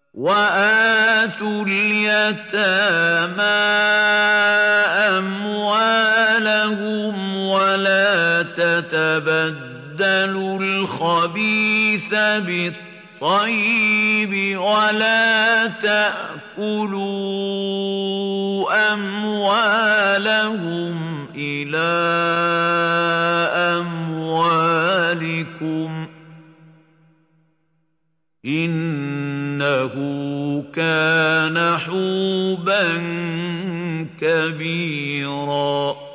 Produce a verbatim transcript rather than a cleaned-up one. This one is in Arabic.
وآتوا اليتامى أموالهم ولا تتبدلوا الخبيث بالطيب ولا تأكلوا أموالهم إلى أموالكم إنه كان حوبا كبيرا.